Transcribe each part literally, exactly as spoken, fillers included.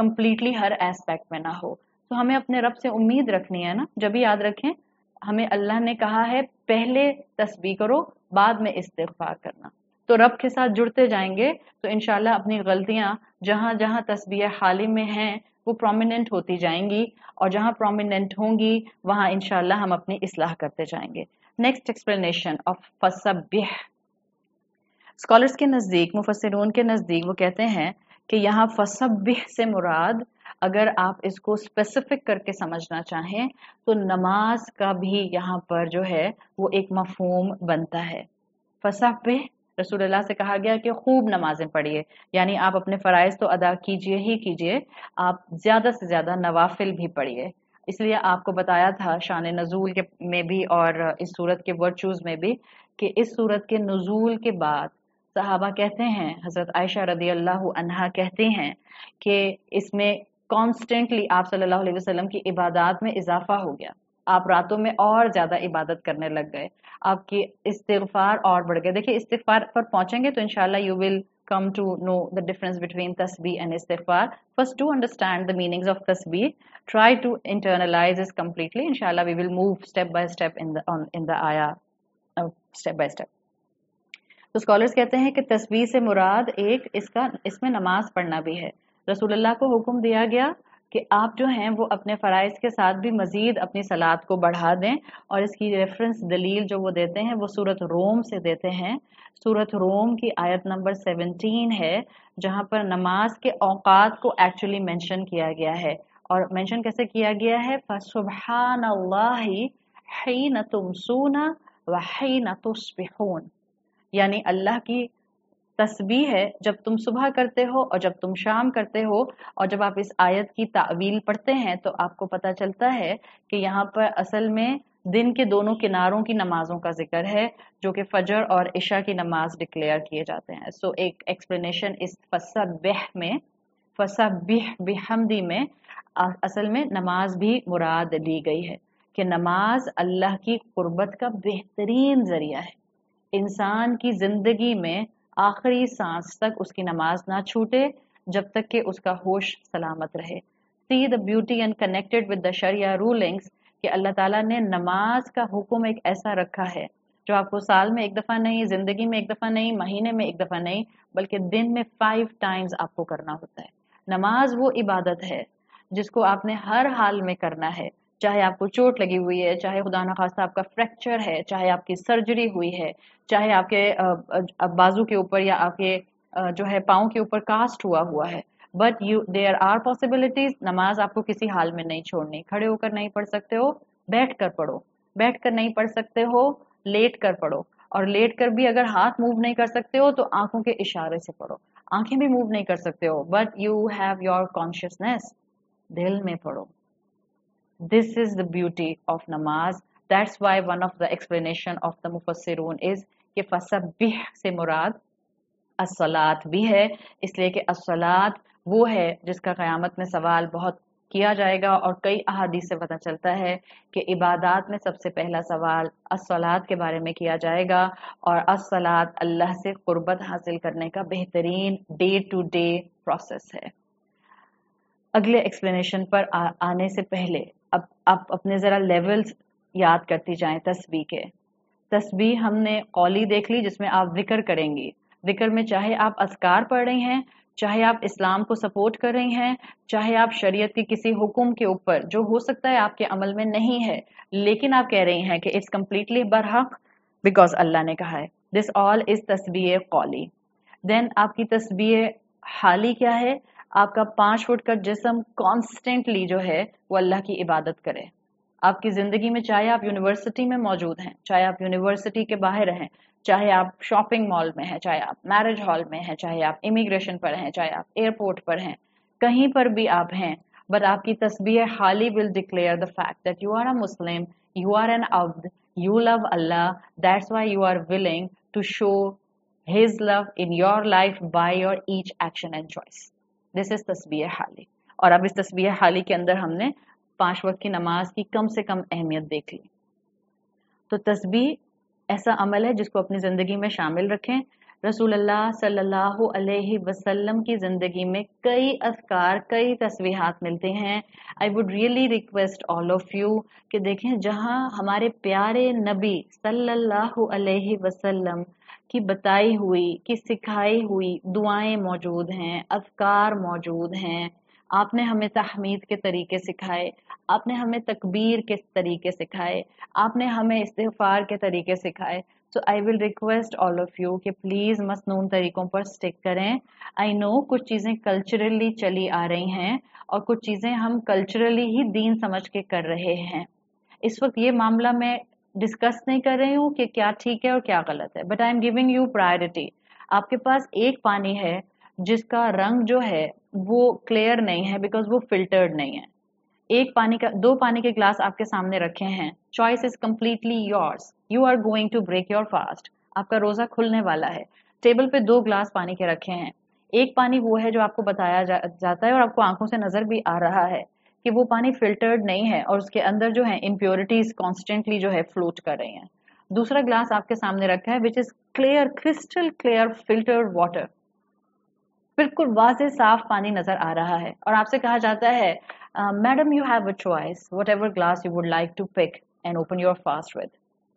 Completely ہر aspect میں نہ ہو. تو ہمیں اپنے رب سے امید رکھنی ہے نا. جب بھی یاد رکھیں ہمیں اللہ نے کہا ہے پہلے تسبیح کرو بعد میں استغفار کرنا. تو رب کے ساتھ جڑتے جائیں گے تو انشاءاللہ اپنی غلطیاں جہاں جہاں تسبیح حالی میں ہیں وہ پرومیننٹ ہوتی جائیں گی، اور جہاں پرومیننٹ ہوں گی وہاں انشاءاللہ ہم اپنی اصلاح کرتے جائیں گے. نیکسٹ ایکسپلینیشن آف فسبح. اسکالرس کے نزدیک، مفسرون کے نزدیک وہ کہتے ہیں کہ یہاں فسبح سے مراد اگر آپ اس کو اسپیسیفک کر کے سمجھنا چاہیں تو نماز کا بھی یہاں پر جو ہے وہ ایک مفہوم بنتا ہے. فسبح رسول اللہ سے کہا گیا کہ خوب نمازیں پڑھیے، یعنی آپ اپنے فرائض تو ادا کیجئے ہی کیجئے، آپ زیادہ سے زیادہ نوافل بھی پڑھیے. اس لیے آپ کو بتایا تھا شان نزول کے میں بھی اور اس صورت کے ورچوز میں بھی کہ اس صورت کے نزول کے بعد صحابہ کہتے ہیں، حضرت عائشہ رضی اللہ عنہا کہتی ہیں کہ اس میں کانسٹنٹلی آپ صلی اللہ علیہ وسلم کی عبادات میں اضافہ ہو گیا. آپ راتوں میں اور زیادہ عبادت کرنے لگ گئے، آپ کی استغفار اور بڑھ گئے. دیکھیں استغفار پر پہنچیں گے تو انشاءاللہ you will come to know the difference between tasbih and istighfar. First, to understand the meanings of tasbih, try to internalize this completely. Inshallah, we will move step by step in the on in the ayah, uh, step by step. تو scholars کہتے ہیں کہ تسبیح سے مراد ایک اس کا اس میں نماز پڑھنا بھی ہے. رسول اللہ کو حکم دیا گیا کہ آپ جو ہیں وہ اپنے فرائض کے ساتھ بھی مزید اپنی صلات کو بڑھا دیں، اور اس کی ریفرنس دلیل جو وہ دیتے ہیں وہ سورۃ روم سے دیتے ہیں. سورۃ روم کی آیت نمبر سیونٹین ہے جہاں پر نماز کے اوقات کو ایکچولی مینشن کیا گیا ہے. اور مینشن کیسے کیا گیا ہے؟ فَسُبْحَانَ اللَّهِ حِينَ تُمْسُونَ وَحِينَ تُصْبِحُونَ، یعنی اللہ کی تسبیح ہے جب تم صبح کرتے ہو اور جب تم شام کرتے ہو. اور جب آپ اس آیت کی تعویل پڑھتے ہیں تو آپ کو پتہ چلتا ہے کہ یہاں پر اصل میں دن کے دونوں کناروں کی نمازوں کا ذکر ہے جو کہ فجر اور عشاء کی نماز ڈکلیئر کیے جاتے ہیں. سو so, ایک ایکسپلینیشن اس فسبح میں، فسبح بحمدی میں اصل میں نماز بھی مراد لی گئی ہے کہ نماز اللہ کی قربت کا بہترین ذریعہ ہے. انسان کی زندگی میں آخری سانس تک اس کی نماز نہ چھوٹے جب تک کہ اس کا ہوش سلامت رہے. See the beauty and connected with the Sharia rulings کہ اللہ تعالیٰ نے نماز کا حکم ایک ایسا رکھا ہے جو آپ کو سال میں ایک دفعہ نہیں، زندگی میں ایک دفعہ نہیں، مہینے میں ایک دفعہ نہیں، بلکہ دن میں فائیو ٹائمز آپ کو کرنا ہوتا ہے. نماز وہ عبادت ہے جس کو آپ نے ہر حال میں کرنا ہے، چاہے آپ کو چوٹ لگی ہوئی ہے، چاہے خدا نخواستہ آپ کا فریکچر ہے، چاہے آپ کی سرجری ہوئی ہے، چاہے آپ کے بازو کے اوپر یا آپ کے جو ہے پاؤں کے اوپر کاسٹ ہوا ہوا ہے. But you there are possibilities. نماز آپ کو کسی حال میں نہیں چھوڑنی. کھڑے ہو کر نہیں پڑھ سکتے ہو، بیٹھ کر پڑھو. بیٹھ کر نہیں پڑھ سکتے ہو، لیٹ کر پڑھو. اور لیٹ کر بھی اگر ہاتھ موو نہیں کر سکتے ہو تو آنکھوں کے اشارے سے پڑھو. آنکھیں بھی موو نہیں کر سکتے ہو but you have your consciousness, دل میں پڑھو. This is the beauty of namaz. That's why one of the explanation of the mufassirun is کہ فسبح سے مراد الصلاۃ بھی ہے، اس لیے کہ الصلاۃ وہ ہے جس کا قیامت میں سوال بہت کیا جائے گا. اور کئی احادیث سے پتہ چلتا ہے کہ عبادات میں سب سے پہلا سوال الصلاۃ کے بارے میں کیا جائے گا، اور الصلاۃ اللہ سے قربت حاصل کرنے کا بہترین ڈے ٹو ڈے پروسیس ہے. اگلے ایکسپلینیشن پر آنے سے پہلے اب آپ اپنے ذرا لیولز یاد کرتی جائیں تسبیح کے. تسبیح ہم نے قولی دیکھ لی جس میں آپ ذکر کریں گی. ذکر میں چاہے آپ اذکار پڑھ رہی ہیں، چاہے آپ اسلام کو سپورٹ کر رہی ہیں، چاہے آپ شریعت کی کسی حکم کے اوپر جو ہو سکتا ہے آپ کے عمل میں نہیں ہے لیکن آپ کہہ رہی ہیں کہ اٹس کمپلیٹلی برحق بیکاز اللہ نے کہا ہے. دس آل از تسبیح قولی. دین آپ کی تسبیح حالی کیا ہے؟ آپ کا پانچ فٹ کا جسم کانسٹنٹلی جو ہے وہ اللہ کی عبادت کرے. آپ کی زندگی میں چاہے آپ یونیورسٹی میں موجود ہیں، چاہے آپ یونیورسٹی کے باہر ہیں، چاہے آپ شاپنگ مال میں ہیں، چاہے آپ میرج ہال میں ہیں، چاہے آپ امیگریشن پر ہیں، چاہے آپ ایئرپورٹ پر ہیں، کہیں پر بھی آپ ہیں، بٹ آپ کی تسبیح حالی will declare the fact that you are a Muslim, you are an عبد، یو لو اللہ. That's why you are willing to show his love in your life by your each action and choice. This is تسبیح حالی. اور اب اس تسبیح حالی کے اندر ہم نے پانچ وقت کی نماز کی کم سے کم اہمیت دیکھ لی. تو تسبیح ایسا عمل ہے جس کو اپنی زندگی میں شامل رکھیں. रसूल अल्लाह सल्लल्लाहु अलैहि वसल्लम की ज़िंदगी में कई अज़कार, कई तस्बीहात मिलते हैं। I would really request all of you कि देखें जहां हमारे प्यारे नबी सल्लल्लाहु अलैहि वसल्लम की बताई हुई, की सिखाई हुई दुआएं मौजूद हैं, अज़कार मौजूद हैं। आपने हमें तहमीद के तरीके सिखाए, आपने हमें तकबीर के तरीके सिखाए, आपने हमें इस्तिग़फ़ार के तरीके सिखाए। So I will request all of you कि प्लीज़ मसनून तरीकों पर स्टिक करें। आई नो कुछ चीज़ें कल्चरली चली आ रही हैं और कुछ चीज़ें हम कल्चरली ही दीन समझ के कर रहे हैं। इस वक्त ये मामला मैं डिस्कस नहीं कर रही हूँ कि क्या ठीक है और क्या गलत है, but I am giving you priority. आपके पास एक पानी है जिसका रंग जो है वो क्लियर नहीं है बिकॉज वो फिल्टर्ड नहीं है। एक पानी का दो पानी के ग्लास आपके सामने रखे हैं, choice is completely yours, you are going to break your fast, आपका रोजा खुलने वाला है। टेबल पे दो ग्लास पानी के रखे हैं, एक पानी वो है जो आपको बताया जा, जाता है और आपको आंखों से नजर भी आ रहा है कि वो पानी फिल्टर्ड नहीं है और उसके अंदर जो है इम्प्योरिटीज कॉन्स्टेंटली जो है फ्लोट कर रही हैं। दूसरा ग्लास आपके सामने रखा है which is clear, crystal clear filtered water, बिल्कुल वाज़ेह साफ पानी नजर आ रहा है और आपसे कहा जाता है madam you have a choice whatever glass you would like to pick and open your fast with.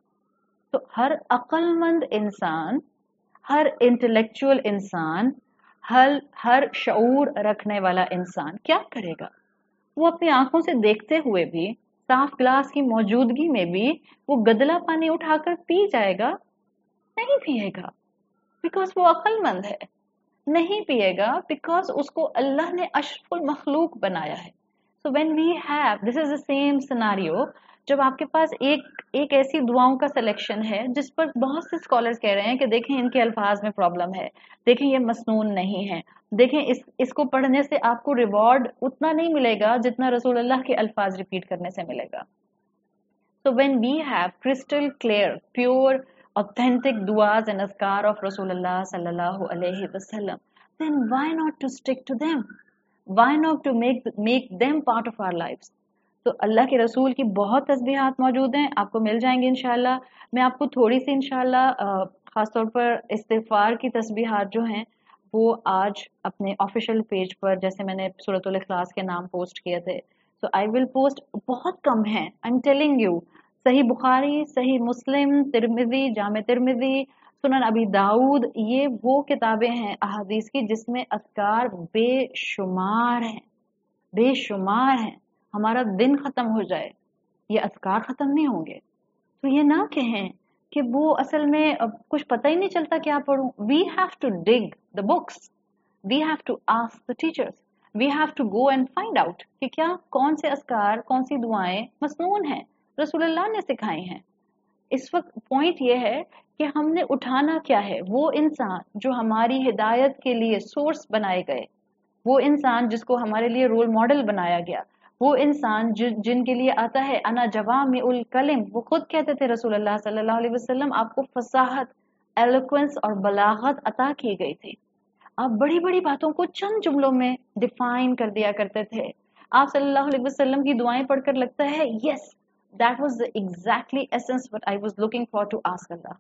तो हर अक्लमंद इंसान, हर इंटेलेक्चुअल इंसान, हर हर शऊर रखने वाला इंसान क्या करेगा? वो अपनी आंखों से देखते हुए भी, साफ ग्लास की मौजूदगी में भी वो गदला पानी उठाकर पी जाएगा? नहीं पिएगा, बिकॉज वो अक्लमंद है। नहीं पिएगा बिकॉज उसको अल्लाह ने अशरफुल मखलूक बनाया है। So when we have this is the same scenario, जब आपके पास एक एक ऐसी दुआओं का सिलेक्शन है जिस पर बहुत से स्कॉलर्स कह रहे हैं कि देखें इनके अल्फाज में प्रॉब्लम है, देखें ये मसनून नहीं है, देखें इस इसको पढ़ने से आपको रिवॉर्ड उतना नहीं मिलेगा जितना रसूल अल्लाह के अल्फाज रिपीट करने से मिलेगा। So when we have crystal clear, pure, authentic du'as and azkar of Rasulullah sallallahu alaihi wasallam, then why not to stick to them? Why not to make make them part of our lives? तो अल्लाह के रसूल की बहुत तस्बीहात मौजूद हैं, आपको मिल जाएंगे इंशाल्लाह। मैं आपको थोड़ी सी इंशाल्लाह खासतौर पर इस्तिग़फ़ार की तस्बीहात जो हैं वो आज अपने ऑफिशियल पेज पर, जैसे मैंने सूरतुल इखलास के नाम पोस्ट किए थे, सो आई विल पोस्ट, बहुत कम है, आई एम टेलिंग यू। सही बुखारी, सही मुस्लिम, तिरमिज़ी, जामे तिरमिज़ी, सुनन अबी दाऊद, ये वो किताबें हैं अहादीस की जिसमें अज़कार बेशुमार हैं, बेशुमार हैं। हमारा दिन खत्म हो जाए, ये अज़कार खत्म नहीं होंगे। तो ये ना कहें कि वो असल में कुछ पता ही नहीं चलता क्या पढ़ूं। We have to dig the books, we have to ask the teachers, we have to go and find out कि क्या कौन से अज़कार, कौन सी दुआएं मसनून हैं, रसूलुल्लाह ने सिखाई हैं। इस वक्त पॉइंट ये है कि हमने उठाना क्या है। वो इंसान जो हमारी हिदायत के लिए सोर्स बनाए गए, वो इंसान जिसको हमारे लिए रोल मॉडल बनाया गया, वो इंसान जि, जिनके लिए आता है अना जवामिउल कलिम, वो खुद कहते थे रसूलुल्लाह सल्लल्लाहु अलैहि वसल्लम, आपको फसाहत, एलोक्वेंस और बलागत अता की गई थी। आप बड़ी बड़ी बातों को चंद जुमलों में डिफाइन कर दिया करते थे। आप सल्लल्लाहु अलैहि वसल्लम की दुआएं पढ़कर लगता है yes that was the exactly essence what I was looking for to ask अल्लाह।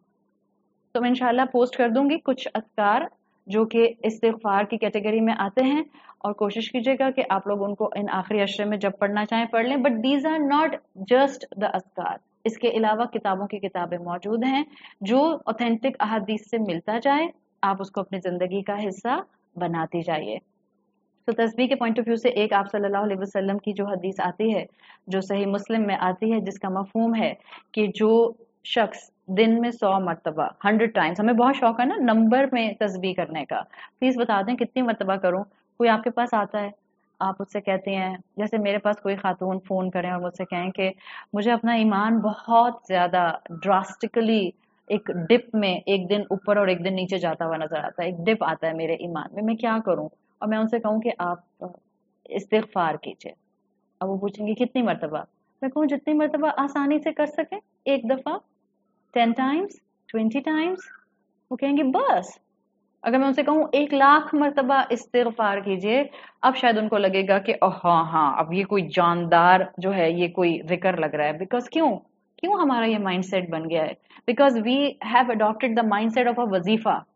तो मैं इंशाल्लाह पोस्ट कर दूंगी कुछ अज़कार जो कि इस्तिग़फ़ार की कैटेगरी में आते हैं, और कोशिश कीजिएगा कि आप लोग उनको इन आखिरी अशरे में जब पढ़ना चाहें पढ़ लें। But these are not just the अज़कार, इसके अलावा किताबों की किताबें मौजूद हैं जो ऑथेंटिक अहादीस से मिलता जाए, आप उसको अपनी जिंदगी का हिस्सा बनाती जाइए। तो तस्बीह के पॉइंट ऑफ व्यू से एक आप सल्लल्लाहु अलैहि वसल्लम की जो हदीस आती है, जो सही मुस्लिम में आती है, जिसका मफहूम है कि जो शख्स दिन में सौ मरतबा, हंड्रेड टाइम्स, हमें बहुत शौक है ना नंबर में तस्बीह करने का, प्लीज बता दें कितनी मरतबा करूं। कोई आपके पास आता है, आप उससे कहते हैं, जैसे मेरे पास कोई खातून फोन करें और मुझसे कहें कि मुझे अपना ईमान बहुत ज्यादा ड्रास्टिकली एक डिप में एक दिन ऊपर और एक दिन नीचे जाता हुआ नजर आता है, एक डिप आता है मेरे ईमान में, मैं क्या करूं? और मैं उनसे कहूं कि आप इस्तिग़फ़ार कीजिए। अब वो पूछेंगे कितनी मरतबा? मैं कहूँ जितनी मरतबा आसानी से कर सके, एक दफा, टेन टाइम्स, ट्वेंटी टाइम्स। वो कहेंगे बस। अगर मैं उनसे कहूँ एक लाख मरतबा इस्तिग़फ़ार कीजिए, अब शायद उनको लगेगा कि हाँ हाँ अब ये कोई जानदार जो है, ये कोई जिक्र लग रहा है। बिकॉज क्यों क्यों हमारा ये माइंडसेट बन गया है? Because we have adopted the mindset of a वजीफा।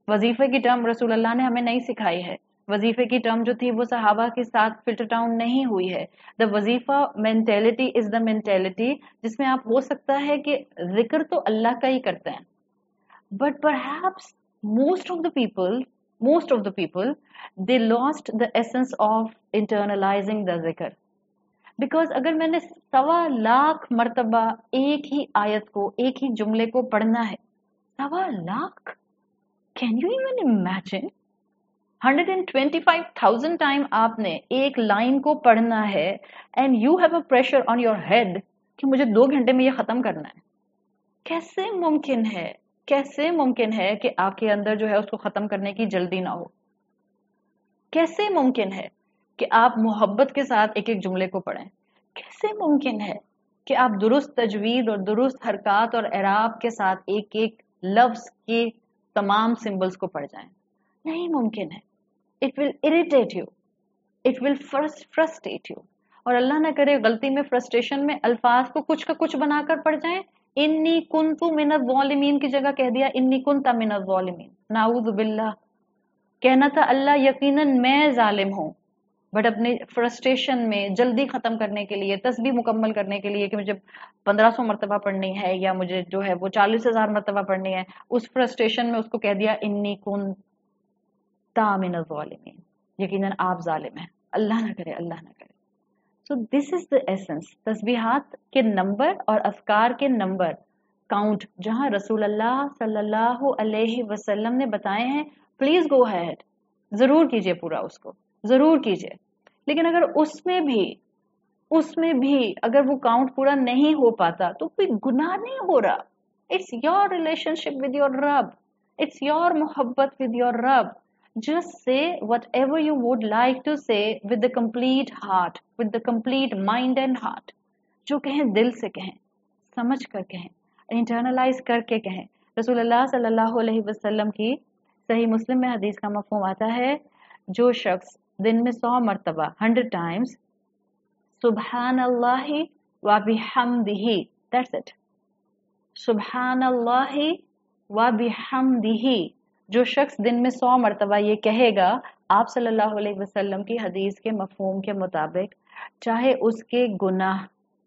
वजीफे की टर्म रसूल अल्लाह ने हमें नहीं सिखाई है, वजीफे की टर्म जो थी वो सहाबा के साथ फिल्टर डाउन नहीं हुई है। द वजीफा मेंटेलिटी इज द मेंटेलिटी जिसमें आप हो सकता है कि जिक्र तो अल्लाह का ही करते हैं, but perhaps most of the people most of the people they lost the essence of internalizing the जिक्र। बिकॉज अगर मैंने सवा लाख मर्तबा एक ही आयत को, एक ही जुमले को पढ़ना है, सवा lakh, can you even imagine? Hundred and twenty five thousand time आपने एक लाइन को पढ़ना है and you have a pressure on your head कि मुझे दो घंटे में ये खत्म करना है। कैसे मुमकिन है, कैसे मुमकिन है कि आपके अंदर जो है उसको खत्म करने की जल्दी ना हो? कैसे मुमकिन है कि आप मोहब्बत के साथ एक एक जुमले को पढ़ें? कैसे मुमकिन है कि आप दुरुस्त तजवीद और दुरुस्त हरकत और एराब के साथ एक एक लफ्ज के तमाम सिंबल्स को पढ़ जाएं? नहीं मुमकिन है। It will irritate you, it will frustrate you, और अल्लाह ना करे गलती में फ्रस्ट्रेशन में अल्फाज को कुछ का कुछ बनाकर पढ़ जाएं। इन्नी कुन्तु मिनज़ ज़ालिमीन की जगह कह दिया इन्नी कुन्ता मिनज़ ज़ालिमीन, नाऊज़ु बिल्लाह। कहना था अल्लाह यकीनन मैं जालिम हूं, बट अपने फ्रस्ट्रेशन में जल्दी खत्म करने के लिए, तस्बीह मुकम्मल करने के लिए कि मुझे पंद्रह सौ मरतबा पढ़नी है या मुझे जो है वो चालीस हजार मरतबा पढ़नी है, उस फ्रस्ट्रेशन में उसको कह दिया इन्नी कुन्ता मिनज़ ज़ालिमीन, यकीनन आप जालिम हैं। अल्लाह ना करे, अल्लाह ना करे। So this is the essence. तस्बीहात के नंबर और अज़कार के नंबर काउंट जहां रसूल अल्लाह सल्लल्लाहु अलैहि वसल्लम ने बताए हैं, प्लीज गो अहेड, जरूर कीजिए पूरा, उसको जरूर कीजिए। लेकिन अगर उसमें भी उसमें भी अगर वो काउंट पूरा नहीं हो पाता तो कोई गुनाह नहीं हो रहा। It's your relationship with your रब, इट्स योर मोहब्बत विद योर रब। just say whatever you would like to say with the complete heart, with the complete mind and heart. जो कहें दिल से कहें, समझ कर कहें, इंटरनलाइज करके कहें। रसूलुल्लाह सल्लल्लाहु अलैहि वसल्लम की सही मुस्लिम में हदीस का मफ़हूम आता है, जो शख्स दिन में सौ मरतबा हंड्रेड टाइम्स सुब्हानल्लाहि व बिहम्दिही, दैट्स इट, सुब्हानल्लाहि व बिहम्दिही, जो शख्स दिन में सौ मरतबा ये कहेगा, आप सल्लल्लाहु अलैहि वसल्लम की हदीस के मफहूम के मुताबिक चाहे उसके गुनाह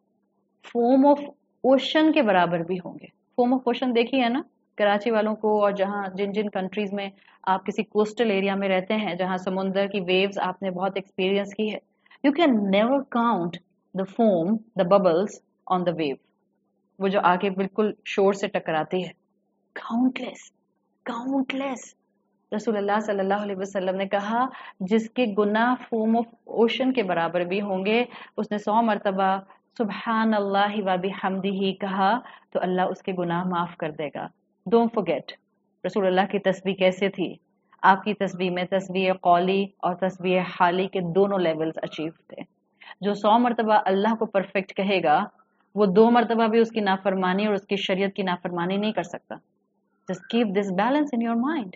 फोम ऑफ ओशन के बराबर भी होंगे। फोम ऑफ ओशन देखी है ना कराची वालों को, और जहां जिन जिन कंट्रीज में आप किसी कोस्टल एरिया में रहते हैं जहां समुद्र की वेव्स आपने बहुत एक्सपीरियंस की है, you can never count the foam, the bubbles on the wave, वो जो आके बिल्कुल शोर से टकराती है, काउंटलेस काउंटलेस। रसूलुल्लाह सल्लल्लाहु अलैहि वसल्लम ने कहा जिसके गुनाह फोम ऑफ ओशन के बराबर भी होंगे, उसने सौ मरतबा सुबहान अल्लाह व बिहम्दिही कहा तो अल्लाह उसके गुनाह माफ कर देगा। डोंट फॉरगेट रसूलुल्लाह की तस्बीह कैसे थी। आपकी तस्बीह में तस्बीह कौली और तस्बीह हाली के दोनों लेवल्स अचीव थे। जो सौ मरतबा अल्लाह को परफेक्ट कहेगा वो दो मरतबा भी उसकी नाफरमानी और उसकी शरीयत की नाफरमानी नहीं कर सकता। Just keep this balance in your mind.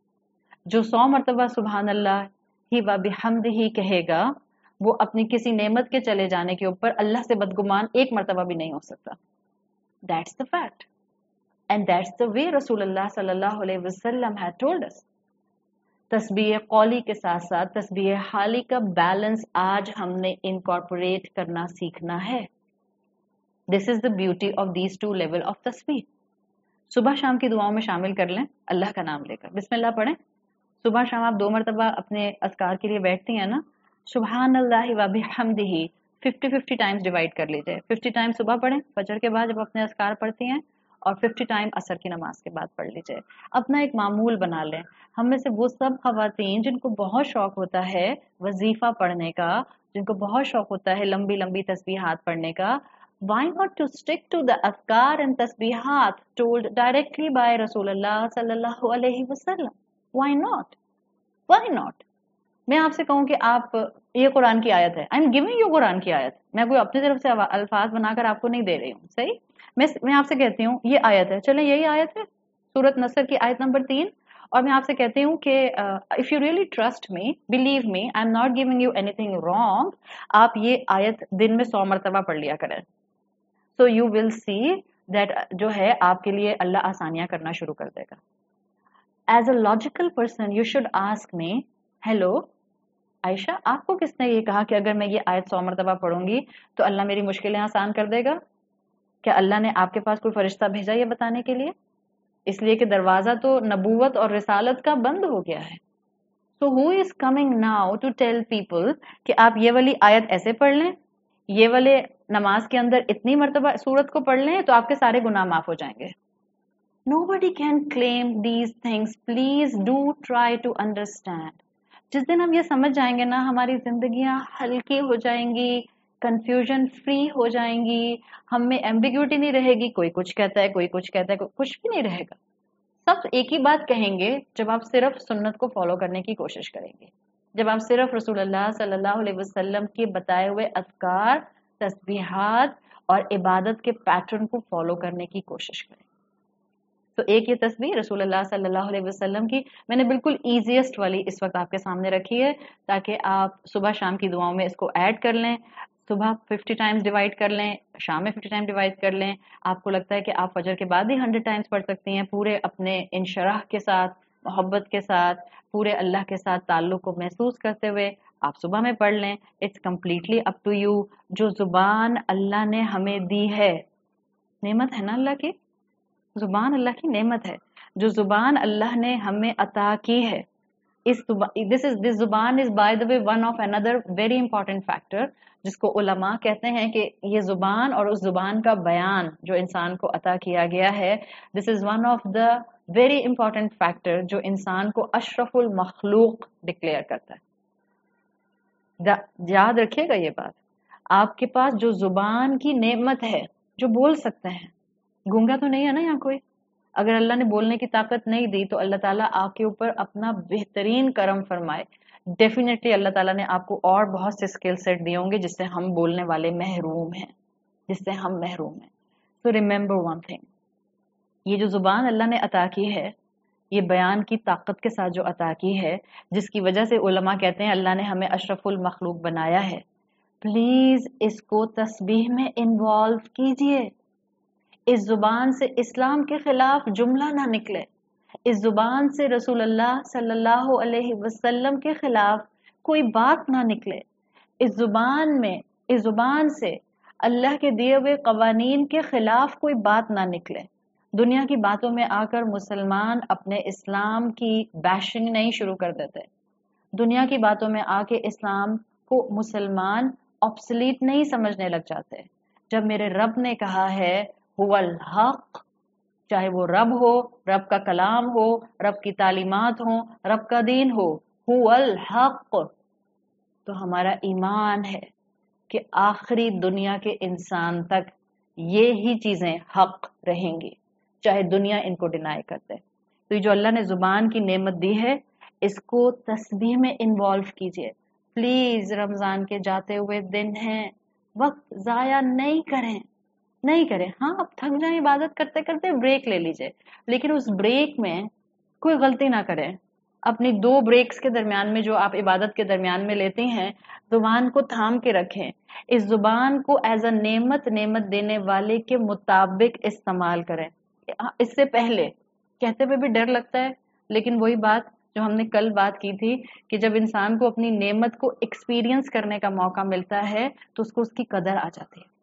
जो सौ मरतबा सुबहान अल्लाह ही व बिहम्दिही कहेगा वो अपनी किसी नेमत के चले जाने के ऊपर अल्लाह से बदगुमान एक मरतबा भी नहीं हो सकता। That's the fact. And that's the way Rasulullah sallallahu alaihi wasallam had told us. तस्बीह कौली के साथ साथ तस्बीह हाली का बैलेंस आज हमने इनकॉर्पोरेट करना सीखना है। This is the beauty of these two level of तस्बीह। सुबह शाम की दुआओं में शामिल कर लें, अल्लाह का नाम लेकर बिस्मिल्लाह पढ़ें। सुबह शाम आप दो मरतबा अपने अस्कार के लिए बैठती हैं ना, सुबहान अल्लाह व बिहम्दिही फिफ्टी फिफ्टी टाइम्स डिवाइड कर लीजिए। फिफ्टी टाइम सुबह पढ़ें फजर के बाद जब अपने अस्कार पढ़ती हैं, और फिफ्टी टाइम असर की नमाज के बाद पढ़ लीजिए। अपना एक मामूल बना लें। हम में से वो सब खवातीन जिनको बहुत शौक होता है वजीफा पढ़ने का, जिनको बहुत शौक होता है लंबी लंबी तस्बीहात पढ़ने का, why not to stick to the azkar and tasbihat told directly by Rasulullah sallallahu alaihi wasallam? Why not? Why not? मैं आपसे कहूं कि आप ये कुरान की आयत है, I am giving you Quran की आयत, मैं कोई अपनी तरफ से अल्फाज बनाकर आपको नहीं दे रही हूँ, सही। मैं मैं आपसे कहती हूँ ये आयत है, चले यही आयत है सूरत नसर की आयत नंबर तीन, और मैं आपसे कहती हूँ कि if you really trust me, believe me, I am not giving you anything wrong, आप ये आयत दिन में सौ मरतबा पढ़ लिया करें। So you will see that जो है आपके लिए अल्लाह आसानियां करना शुरू कर देगा। As a logical person, you should ask me, hello, Ayesha, आपको किसने ये कहा कि अगर मैं ये आयत सौ मरतबा पढ़ूंगी तो अल्लाह मेरी मुश्किलें आसान कर देगा? क्या अल्लाह ने आपके पास कोई फरिश्ता भेजा ये बताने के लिए? इसलिए कि दरवाजा तो नबूवत और रिसालत का बंद हो गया है. So who is coming now to tell people कि आप ये वाली आयत ऐसे पढ़ लें, ये वाले नमाज के अंदर इतनी मरतबा सूरत को पढ़ लें तो आपके सारे गुनाह माफ हो जाएंगे? Nobody can claim these things. Please do try to understand. जिस दिन हम ये समझ जाएंगे ना, हमारी जिंदगियां हल्की हो जाएंगी, कंफ्यूजन फ्री हो जाएंगी, हम में एम्बिग्यूटी नहीं रहेगी, कोई कुछ कहता है कोई कुछ कहता है, कोई कुछ भी नहीं रहेगा. सब एक ही बात कहेंगे जब आप सिर्फ सुन्नत को फॉलो करने की कोशिश करेंगे, जब आप सिर्फ रसूलुल्लाह सल्लल्लाहु अलैहि वसल्लम के बताए हुए अज़कार, तस्बीहात और इबादत के पैटर्न को फॉलो करने की कोशिश करें. तो एक ये तस्बीह रसूलुल्लाह सल्लल्लाहु अलैहि वसल्लम की मैंने बिल्कुल ईजीएस्ट वाली इस वक्त आपके सामने रखी है, ताकि आप सुबह शाम की दुआओं में इसको ऐड कर लें. सुबह फिफ्टी टाइम्स डिवाइड कर लें, शाम में फिफ्टी टाइम डिवाइड कर लें. आपको लगता है कि आप फजर के बाद ही हंड्रेड टाइम्स पढ़ सकती हैं, पूरे अपने इंशराह के साथ, मोहब्बत के साथ, पूरे अल्लाह के साथ ताल्लुक को महसूस करते हुए आप सुबह में पढ़ लें. It's completely up to you. जो जुबान अल्लाह ने हमें दी है, नेमत है ना अल्लाह की, जुबान अल्लाह की नेमत है. जो जुबान अल्लाह ने हमें अता की है, इस दिस इज दिस जुबान is by the way one of another very important factor, जिसको उलमा कहते हैं कि ये जुबान और उस जुबान का बयान जो इंसान को अता किया गया है, this is one of the very important factor जो इंसान को अशरफुल मखलूक डिक्लेयर करता है. याद रखिएगा ये बात. आपके पास जो जुबान की नेमत है, जो बोल सकते हैं, गूंगा तो नहीं है ना यहाँ कोई? अगर अल्लाह ने बोलने की ताकत नहीं दी तो अल्लाह ताला आपके ऊपर अपना बेहतरीन करम फरमाए. डेफिनेटली अल्लाह ताला ने आपको और बहुत से स्किल सेट दिए होंगे जिससे हम बोलने वाले महरूम हैं, जिससे हम महरूम हैं. तो रिमेंबर वन थिंग, ये जो जुबान अल्लाह ने अता की है, ये बयान की ताकत के साथ जो अता की है, जिसकी वजह से उलमा कहते हैं अल्लाह ने हमें अशरफुल मखलूक बनाया है, प्लीज इसको तस्बीह में इन्वॉल्व कीजिए. इस जुबान से इस्लाम के खिलाफ जुमला ना निकले, इस जुबान से रसूलुल्लाह सल्लल्लाहु अलैहि वसल्लम के खिलाफ कोई बात ना निकले. इस जुबान में, इस जुबान से अल्लाह के दिए हुए कवानीन के खिलाफ कोई बात ना निकले. दुनिया की बातों में आकर मुसलमान अपने इस्लाम की बैशिंग नहीं शुरू कर देते. दुनिया की बातों में आके इस्लाम को मुसलमान ऑब्सलीट नहीं समझने लग जाते. जब मेरे रब ने कहा है हुवल हक, चाहे वो रब हो, रब का कलाम हो, रब की तालीमात हो, रब का दीन हो, हुवल हक, तो हमारा ईमान है कि आखिरी दुनिया के इंसान तक ये ही चीजें हक रहेंगी, चाहे दुनिया इनको डिनाई करते. तो ये जो अल्लाह ने जुबान की नेमत दी है, इसको तस्बीह में इन्वॉल्व कीजिए प्लीज. रमजान के जाते हुए दिन हैं, वक्त जाया नहीं करें, नहीं करें. हाँ, आप थक जाएं इबादत करते करते, ब्रेक ले लीजिए, लेकिन उस ब्रेक में कोई गलती ना करें. अपनी दो ब्रेक्स के दरमियान में जो आप इबादत के दरमियान में लेती हैं, जुबान को थाम के रखें. इस जुबान को एज अ नेमत, नेमत देने वाले के मुताबिक इस्तेमाल करें. इससे पहले कहते हुए भी डर लगता है, लेकिन वही बात जो हमने कल बात की थी कि जब इंसान को अपनी नेमत को एक्सपीरियंस करने का मौका मिलता है तो उसको उसकी कदर आ जाती है.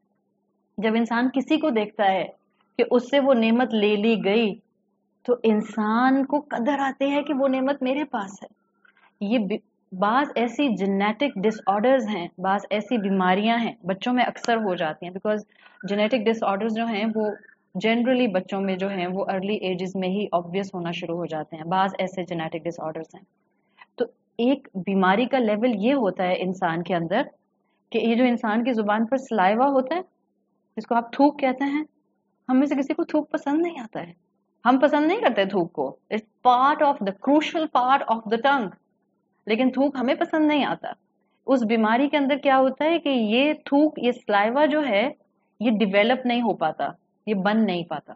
जब इंसान किसी को देखता है कि उससे वो नेमत ले ली गई तो इंसान को कदर आती है कि वो नेमत मेरे पास है. ये बाज ऐसी जेनेटिक डिसऑर्डर्स हैं, बाज ऐसी बीमारियां हैं, बच्चों में अक्सर हो जाती हैं, बिकॉज जेनेटिक डिसऑर्डर्स जो हैं वो जनरली बच्चों में जो हैं वो अर्ली एजेस में ही ऑब्वियस होना शुरू हो जाते हैं. बाज ऐसे जेनेटिक डिसऑर्डर्स हैं. तो एक बीमारी का लेवल ये होता है इंसान के अंदर कि ये जो इंसान की जुबान पर सलाइवा होता है, जिसको आप थूक कहते हैं, हम में से किसी को थूक पसंद नहीं आता है, हम पसंद नहीं करते थूक को. It's part of the crucial part of the tongue, लेकिन थूक हमें पसंद नहीं आता. उस बीमारी के अंदर क्या होता है कि ये थूक, ये सलाइवा जो है, ये डिवेलप नहीं हो पाता, ये बन नहीं पाता.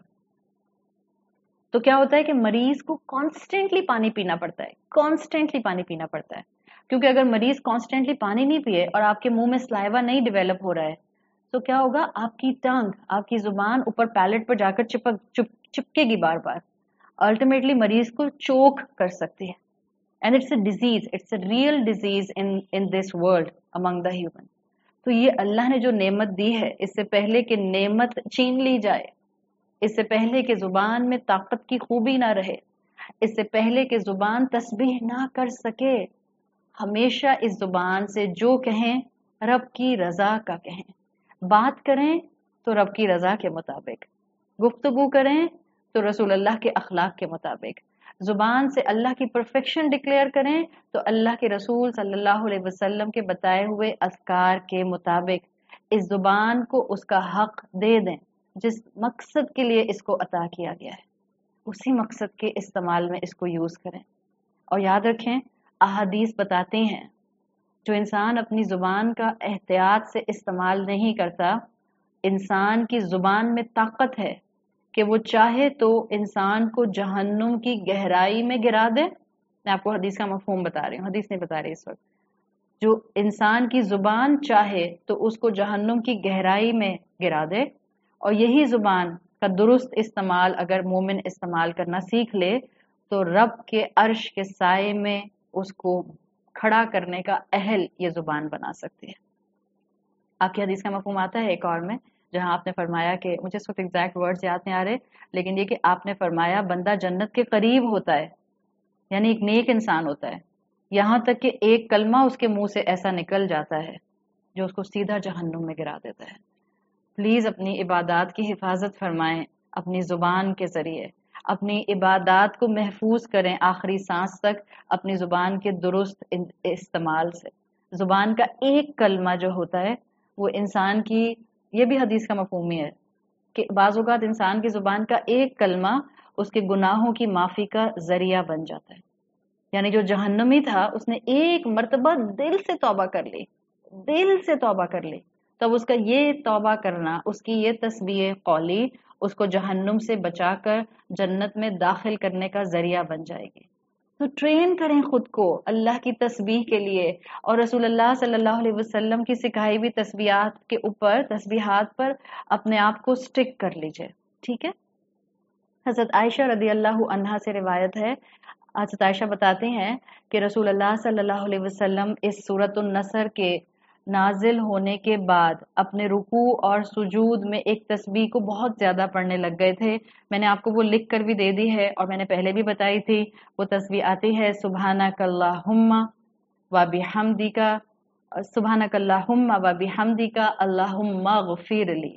तो क्या होता है कि मरीज को कॉन्स्टेंटली पानी पीना पड़ता है, कॉन्स्टेंटली पानी पीना पड़ता है. क्योंकि अगर मरीज कॉन्स्टेंटली पानी नहीं पिए और आपके मुंह में सलाइवा नहीं डिवेलप हो रहा है, तो क्या होगा, आपकी टंग, आपकी जुबान ऊपर पैलेट पर जाकर चिपक चिप चिपकेगी बार बार. الٹیمیٹلی مریض کو چوک کر سکتی ہے. And it's a disease, it's a real disease in in this world among the human. تو یہ اللہ نے جو نعمت دی ہے, اس سے پہلے کہ نعمت چھین لی جائے, اس سے پہلے کہ زبان میں طاقت کی خوبی نہ رہے, اس سے پہلے کہ زبان تسبیح نہ کر سکے, ہمیشہ اس زبان سے جو کہیں رب کی رضا کا کہیں. بات کریں تو رب کی رضا کے مطابق, گفتگو کریں تو رسول اللہ کے اخلاق کے مطابق, زبان سے اللہ کی پرفیکشن ڈکلیئر کریں تو اللہ کے رسول صلی اللہ علیہ وسلم کے بتائے ہوئے اذکار کے مطابق اس زبان کو اس کا حق دے دیں. جس مقصد کے لیے اس کو عطا کیا گیا ہے اسی مقصد کے استعمال میں اس کو یوز کریں. اور یاد رکھیں, احادیث بتاتی ہیں جو انسان اپنی زبان کا احتیاط سے استعمال نہیں کرتا, انسان کی زبان میں طاقت ہے کہ وہ چاہے تو انسان کو جہنم کی گہرائی میں گرا دے. میں آپ کو حدیث کا مفہوم بتا رہی ہوں, حدیث نہیں بتا رہی اس وقت. جو انسان کی زبان چاہے تو اس کو جہنم کی گہرائی میں گرا دے, اور یہی زبان کا درست استعمال اگر مومن استعمال کرنا سیکھ لے تو رب کے عرش کے سائے میں اس کو کھڑا کرنے کا اہل یہ زبان بنا سکتی ہے. آپ کی حدیث کا مفہوم آتا ہے ایک اور میں, جہاں آپ نے فرمایا کہ مجھے اس وقت ایگزیکٹ ورڈز یاد نہیں آ رہے, لیکن یہ کہ آپ نے فرمایا بندہ جنت کے قریب ہوتا ہے, یعنی ایک نیک انسان ہوتا ہے, یہاں تک کہ ایک کلمہ اس کے منہ سے ایسا نکل جاتا ہے جو اس کو سیدھا جہنم میں گرا دیتا ہے. پلیز اپنی عبادات کی حفاظت فرمائیں اپنی زبان کے ذریعے, اپنی عبادات کو محفوظ کریں آخری سانس تک اپنی زبان کے درست استعمال سے. زبان کا ایک کلمہ جو ہوتا ہے وہ انسان کی, یہ بھی حدیث کا مفہوم ہی ہے کہ بعض اوقات انسان کی زبان کا ایک کلمہ اس کے گناہوں کی معافی کا ذریعہ بن جاتا ہے. یعنی جو جہنمی تھا اس نے ایک مرتبہ دل سے توبہ کر لی, دل سے توبہ کر لی, تب اس کا یہ توبہ کرنا, اس کی یہ تسبیح قولی اس کو جہنم سے بچا کر جنت میں داخل کرنے کا ذریعہ بن جائے گی. تو ٹرین کریں خود کو اللہ کی تسبیح کے لیے, اور رسول اللہ صلی اللہ علیہ وسلم کی سکھائی ہوئی تسبیحات کے اوپر, تسبیحات پر اپنے آپ کو سٹک کر لیجئے. ٹھیک ہے. حضرت عائشہ رضی اللہ عنہا سے روایت ہے, حضرت عائشہ بتاتی ہیں کہ رسول اللہ صلی اللہ علیہ وسلم اس سورۃ النصر کے نازل ہونے کے بعد اپنے رکوع اور سجود میں ایک تسبیح کو بہت زیادہ پڑھنے لگ گئے تھے. میں نے آپ کو وہ لکھ کر بھی دے دی ہے, اور میں نے پہلے بھی بتائی تھی. وہ تسبیح آتی ہے سبحانک اللہم و بحمدک, سبحانک اللہم و بحمدک اللہم اغفر لی.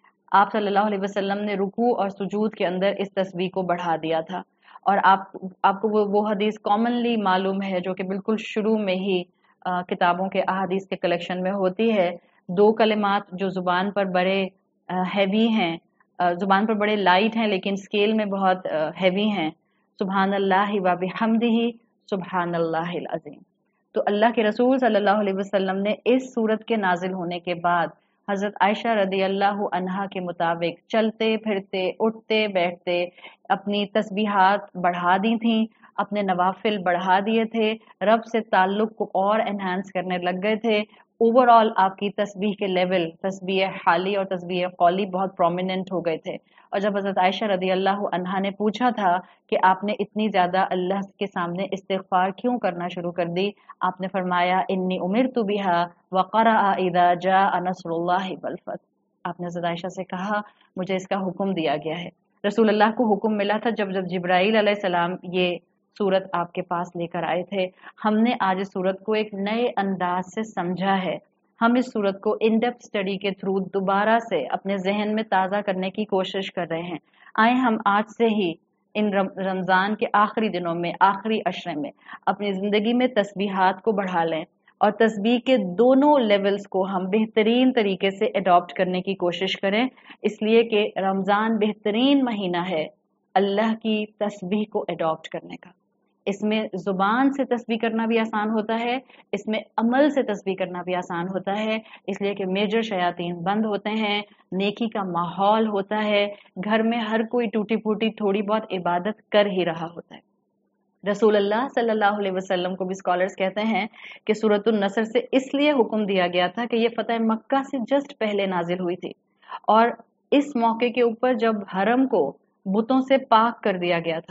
آپ صلی اللہ علیہ وسلم نے رکوع اور سجود کے اندر اس تسبیح کو بڑھا دیا تھا, اور آپ آپ کو وہ, وہ حدیث کامنلی معلوم ہے جو کہ بالکل شروع میں ہی آ, کتابوں کے احادیث کے کلیکشن میں ہوتی ہے. دو کلمات جو زبان پر بڑے ہیوی ہیں, آ, زبان پر بڑے لائٹ ہیں لیکن سکیل میں بہت ہیوی ہیں, سبحان اللہ و بحمدہ سبحان اللہ العظیم. تو اللہ کے رسول صلی اللہ علیہ وسلم نے اس سورت کے نازل ہونے کے بعد حضرت عائشہ رضی اللہ عنہا کے مطابق چلتے پھرتے اٹھتے بیٹھتے اپنی تسبیحات بڑھا دی تھیں, اپنے نوافل بڑھا دیے تھے, رب سے تعلق کو اور انہانس کرنے لگ گئے تھے. اوور آل آپ کی تسبیح کے لیول, تسبیح حالی اور تسبیح قولی بہت پرومیننٹ ہو گئے تھے. اور جب حضرت عائشہ رضی اللہ عنہا نے پوچھا تھا کہ آپ نے اتنی زیادہ اللہ کے سامنے استغفار کیوں کرنا شروع کر دی, آپ نے فرمایا انی امرت بہا وقرأ اذا جاء نصر اللہ والفتح. آپ نے حضرت عائشہ سے کہا مجھے اس کا حکم دیا گیا ہے. رسول اللہ کو حکم ملا تھا جب جب جبرائیل علیہ السلام یہ سورت آپ کے پاس لے کر آئے تھے. ہم نے آج اس سورت کو ایک نئے انداز سے سمجھا ہے. ہم اس سورت کو ان ڈیپتھ اسٹڈی کے تھرو دوبارہ سے اپنے ذہن میں تازہ کرنے کی کوشش کر رہے ہیں. آئیں ہم آج سے ہی ان رمضان کے آخری دنوں میں, آخری عشرے میں اپنی زندگی میں تسبیحات کو بڑھا لیں, اور تسبیح کے دونوں لیولز کو ہم بہترین طریقے سے اڈاپٹ کرنے کی کوشش کریں, اس لیے کہ رمضان بہترین مہینہ ہے اللہ کی تسبیح کو اڈاپٹ کرنے کا. اس میں زبان سے تسبیح کرنا بھی آسان ہوتا ہے, اس میں عمل سے تسبیح کرنا بھی آسان ہوتا ہے, اس لیے کہ میجر شیاطین بند ہوتے ہیں, نیکی کا ماحول ہوتا ہے, گھر میں ہر کوئی ٹوٹی پھوٹی تھوڑی بہت عبادت کر ہی رہا ہوتا ہے. رسول اللہ صلی اللہ علیہ وسلم کو بھی اسکالرز کہتے ہیں کہ سورۃ النصر سے اس لیے حکم دیا گیا تھا کہ یہ فتح مکہ سے جسٹ پہلے نازل ہوئی تھی, اور اس موقع کے اوپر جب حرم کو بتوں سے پاک کر دیا گیا تھا,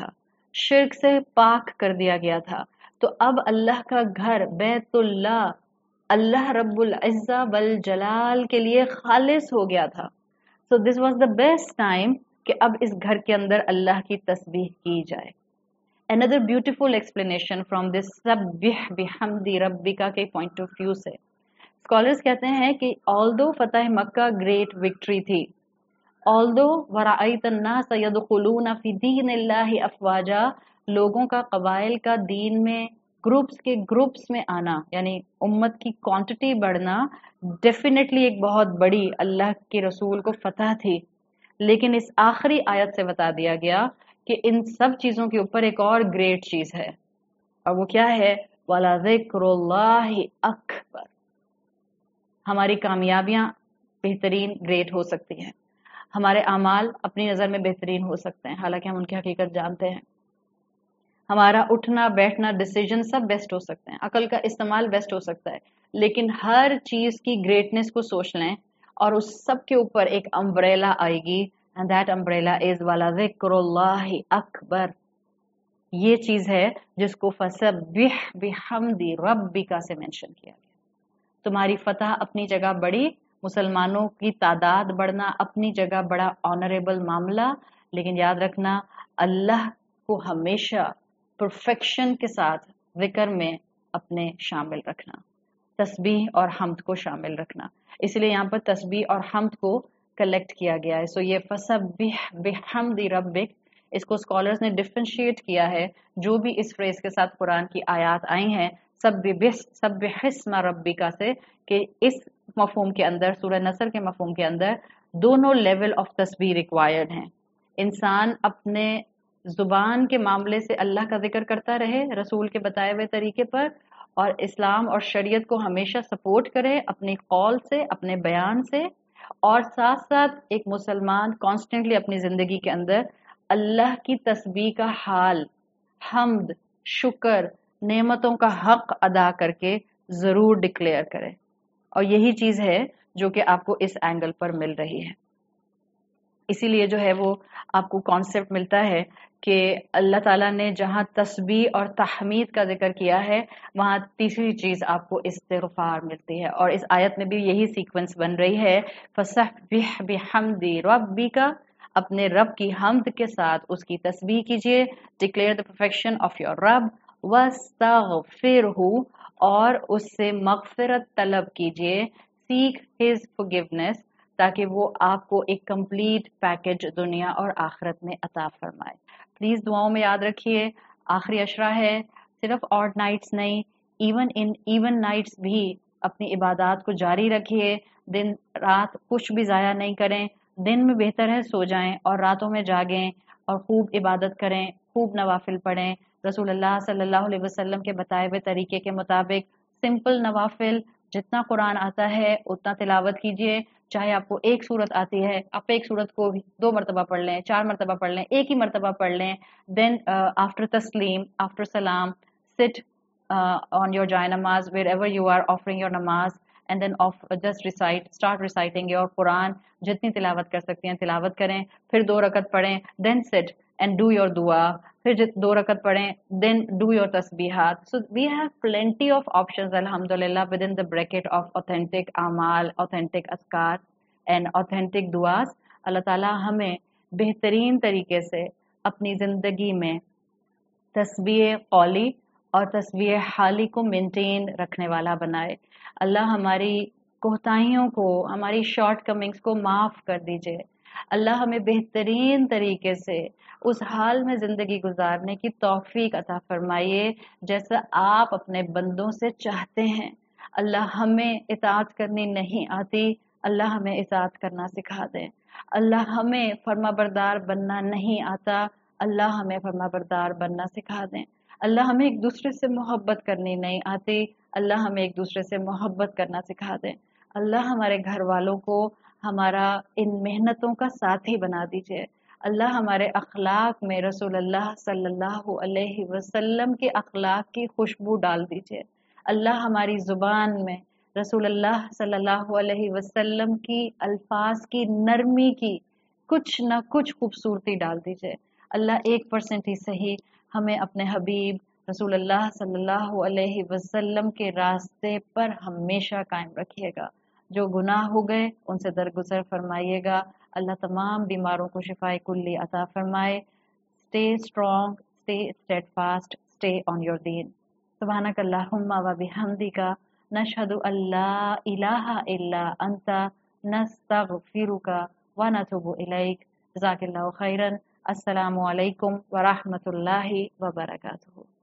شرک سے پاک کر دیا گیا تھا. تو اب اللہ کا گھر بیت اللہ اللہ رب العزہ والجلال کے لیے خالص ہو گیا تھا. So this was the best time کہ اب اس گھر کے اندر اللہ کی تسبیح کی جائے. Another beautiful explanation from this سبح بحمد ربک کے پوائنٹ آف ویو سے اسکالرز کہتے ہیں کہ although فتح مکہ گریٹ وکٹری تھی, although ورأیت الناس يدخلون فی دین اللہ افواجا, لوگوں کا قبائل کا دین میں گروپس کے گروپس میں آنا یعنی امت کی کوانٹٹی بڑھنا ڈیفینیٹلی ایک بہت بڑی اللہ کے رسول کو فتح تھی. لیکن اس آخری آیت سے بتا دیا گیا کہ ان سب چیزوں کے اوپر ایک اور گریٹ چیز ہے, اور وہ کیا ہے؟ وَلَذِكْرُ اللَّهِ أَكْبَرُ. ہماری کامیابیاں بہترین گریٹ ہو سکتی ہیں, ہمارے اعمال اپنی نظر میں بہترین ہو سکتے ہیں حالانکہ ہم ان کی حقیقت جانتے ہیں, ہمارا اٹھنا بیٹھنا ڈیسیجن سب بیسٹ ہو سکتے ہیں, عقل کا استعمال بیسٹ ہو سکتا ہے, لیکن ہر چیز کی گریٹنس کو سوچ لیں اور اس سب کے اوپر ایک امبریلا آئے گی, and that umbrella is وَلَذِكْرُ اللَّهِ أَكْبَرُ. یہ چیز ہے جس کو فَسَبِّحْ بِحَمْدِ رَبِّكَ سے مینشن کیا گیا. تمہاری فتح اپنی جگہ بڑی, مسلمانوں کی تعداد بڑھنا اپنی جگہ بڑا آنریبل معاملہ, لیکن یاد رکھنا اللہ کو ہمیشہ پرفیکشن کے ساتھ ذکر میں اپنے شامل رکھنا, تسبیح اور حمد کو شامل رکھنا. اس لیے یہاں پر تسبیح اور حمد کو کلیکٹ کیا گیا ہے. سو یہ فسبح بحمد ربک, اس کو اسکالرز نے ڈفرینشیٹ کیا ہے جو بھی اس فریز کے ساتھ قرآن کی آیات آئی ہیں سبح اسم ربک سے, کہ اس مفہوم کے اندر سورہ نصر کے مفہوم کے اندر دونوں لیول آف تسبیح ریکوائرڈ ہیں. انسان اپنے زبان کے معاملے سے اللہ کا ذکر کرتا رہے رسول کے بتائے ہوئے طریقے پر, اور اسلام اور شریعت کو ہمیشہ سپورٹ کرے اپنی قول سے اپنے بیان سے, اور ساتھ ساتھ ایک مسلمان کانسٹنٹلی اپنی زندگی کے اندر اللہ کی تسبیح کا حال, حمد, شکر, نعمتوں کا حق ادا کر کے ضرور ڈکلیئر کرے. اور یہی چیز ہے جو کہ آپ کو اس اینگل پر مل رہی ہے. اسی لیے جو ہے وہ آپ کو کانسیپٹ ملتا ہے کہ اللہ تعالیٰ نے جہاں تسبیح اور تحمید کا ذکر کیا ہے وہاں تیسری چیز آپ کو استغفار ملتی ہے, اور اس آیت میں بھی یہی سیکوینس بن رہی ہے. فسبح بحمد ربک, اپنے رب کی حمد کے ساتھ اس کی تسبیح کیجئے, declare the perfection of your رب, واستغفرہ, اور اس سے مغفرت طلب کیجئے, سیک ہز forgiveness, تاکہ وہ آپ کو ایک کمپلیٹ پیکج دنیا اور آخرت میں عطا فرمائے. پلیز دعاؤں میں یاد رکھیے آخری عشرہ ہے, صرف آڈ نائٹس نہیں, ایون ان ایون نائٹس بھی اپنی عبادات کو جاری رکھیے, دن رات کچھ بھی ضائع نہیں کریں. دن میں بہتر ہے سو جائیں اور راتوں میں جاگیں اور خوب عبادت کریں, خوب نوافل پڑھیں. رسول اللہ صلی اللہ علیہ وسلم کے بتائے ہوئے طریقے کے مطابق سمپل نوافل, جتنا قرآن آتا ہے اتنا تلاوت کیجئے. چاہے آپ کو ایک صورت آتی ہے, آپ ایک صورت کو دو مرتبہ پڑھ لیں, چار مرتبہ پڑھ لیں, ایک ہی مرتبہ پڑھ لیں. دین آفٹر تسلیم, آفٹر سلام, sit uh, on your jai namaz wherever you are offering your namaz, and then off, uh, just recite, start reciting your Quran. جتنی تلاوت کر سکتی ہیں تلاوت کریں, پھر دو رکعت پڑھیں, then sit and do your dua, پھر دو رکعت پڑھیں, then do your tasbihat. So we have plenty of options alhamdulillah within the bracket of authentic amal, authentic askar and authentic duas. اللہ تعالیٰ ہمیں بہترین طریقے سے اپنی زندگی میں تسبیح قولی اور تسبیح حالی کو مینٹین رکھنے والا بنائے. اللہ ہماری کوتاہیوں کو, ہماری شارٹ کمنگز کو معاف کر دیجئے. اللہ ہمیں بہترین طریقے سے اس حال میں زندگی گزارنے کی توفیق عطا فرمائیے جیسا آپ اپنے بندوں سے چاہتے ہیں. اللہ ہمیں اطاعت کرنی نہیں آتی, اللہ ہمیں اطاعت کرنا سکھا دیں. اللہ ہمیں فرما بردار بننا نہیں آتا, اللہ ہمیں فرما بردار بننا سکھا دیں. اللہ ہمیں ایک دوسرے سے محبت کرنی نہیں آتی, اللہ ہمیں ایک دوسرے سے محبت کرنا سکھا دیں. اللہ ہمارے گھر والوں کو ہمارا ان محنتوں کا ساتھی بنا دیجئے. اللہ ہمارے اخلاق میں رسول اللہ صلی اللہ علیہ وسلم کے اخلاق کی خوشبو ڈال دیجئے. اللہ ہماری زبان میں رسول اللہ صلی اللہ علیہ وسلم کی الفاظ کی نرمی کی کچھ نہ کچھ خوبصورتی ڈال دیجئے. اللہ ایک پرسنٹ ہی صحیح ہمیں اپنے حبیب رسول اللہ صلی اللہ علیہ وسلم کے راستے پر ہمیشہ قائم رکھیے گا. جو گناہ ہو گئے ان سے درگزر فرمائیے گا. اللہ تمام بیماروں کو شفائے کلی عطا فرمائے. Stay strong, stay steadfast, stay on your deen. سبحانک اللہم و بحمدک نشہد ان لا الہ الا انت نستغفرک و نتوب الیک. جزاک اللہ خیرا. السلام علیکم ورحمۃ اللہ وبرکاتہ.